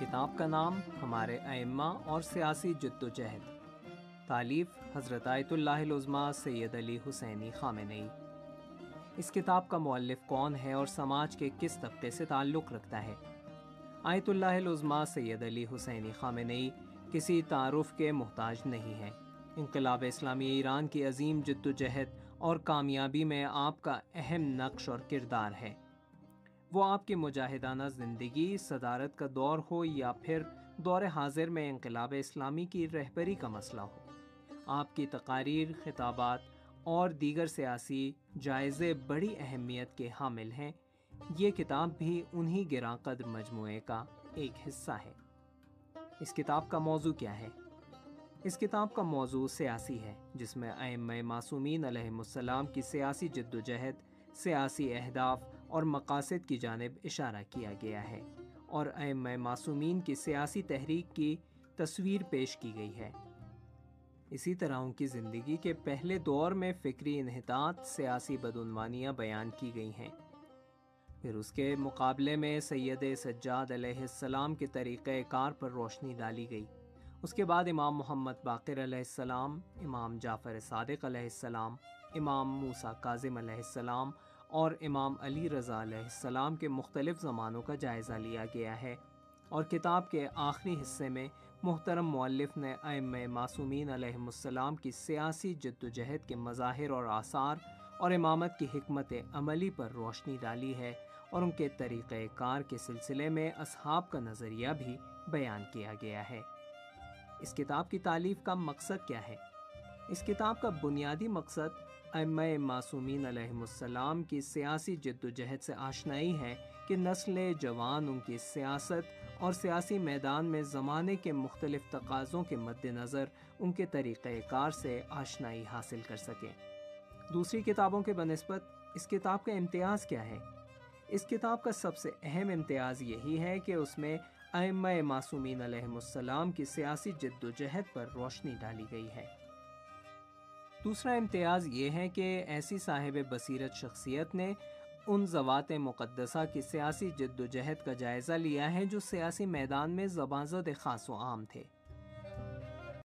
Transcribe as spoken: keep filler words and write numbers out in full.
کتاب کا نام ہمارے ائمہ اور سیاسی جدوجہد، تالیف حضرت آیت اللہ العظمیٰ سید علی حسینی خامنئی۔ اس کتاب کا مؤلف کون ہے اور سماج کے کس طبقے سے تعلق رکھتا ہے؟ آیت اللہ العظمیٰ سید علی حسینی خامنئی کسی تعارف کے محتاج نہیں ہیں۔ انقلاب اسلامی ایران کی عظیم جدوجہد اور کامیابی میں آپ کا اہم نقش اور کردار ہے۔ وہ آپ کی مجاہدانہ زندگی، صدارت کا دور ہو یا پھر دور حاضر میں انقلاب اسلامی کی رہبری کا مسئلہ ہو، آپ کی تقاریر، خطابات اور دیگر سیاسی جائزے بڑی اہمیت کے حامل ہیں۔ یہ کتاب بھی انہی گراں قدر مجموعے کا ایک حصہ ہے۔ اس کتاب کا موضوع کیا ہے؟ اس کتاب کا موضوع سیاسی ہے، جس میں ائمہ معصومین علیہم السلام کی سیاسی جدوجہد، سیاسی اہداف اور مقاصد کی جانب اشارہ کیا گیا ہے، اور ائمہ معصومین کی سیاسی تحریک کی تصویر پیش کی گئی ہے۔ اسی طرح ان کی زندگی کے پہلے دور میں فکری انحطاط، سیاسی بدعنوانیاں بیان کی گئی ہیں۔ پھر اس کے مقابلے میں سید سجاد علیہ السلام کے طریقہ کار پر روشنی ڈالی گئی۔ اس کے بعد امام محمد باقر علیہ السلام، امام جعفر صادق علیہ السلام، امام موسیٰ کاظم علیہ السلام اور امام علی رضا علیہ السلام کے مختلف زمانوں کا جائزہ لیا گیا ہے، اور کتاب کے آخری حصے میں محترم مؤلف نے ائمہ معصومین علیہم السلام کی سیاسی جدوجہد کے مظاہر اور آثار اور امامت کی حکمت عملی پر روشنی ڈالی ہے، اور ان کے طریقہ کار کے سلسلے میں اصحاب کا نظریہ بھی بیان کیا گیا ہے۔ اس کتاب کی تالیف کا مقصد کیا ہے؟ اس کتاب کا بنیادی مقصد ائمہ معصومین علیہم السلام کی سیاسی جدوجہد سے آشنائی ہے کہ نسل جوان ان کی سیاست اور سیاسی میدان میں زمانے کے مختلف تقاضوں کے مد نظر ان کے طریقہ کار سے آشنائی حاصل کر سکیں۔ دوسری کتابوں کے بنسبت اس کتاب کا امتیاز کیا ہے؟ اس کتاب کا سب سے اہم امتیاز یہی ہے کہ اس میں ائمہ معصومین علیہم السلام کی سیاسی جدوجہد پر روشنی ڈالی گئی ہے۔ دوسرا امتیاز یہ ہے کہ ایسی صاحب بصیرت شخصیت نے ان ذوات مقدسہ کی سیاسی جدوجہد کا جائزہ لیا ہے جو سیاسی میدان میں زبان زد خاص و عام تھے۔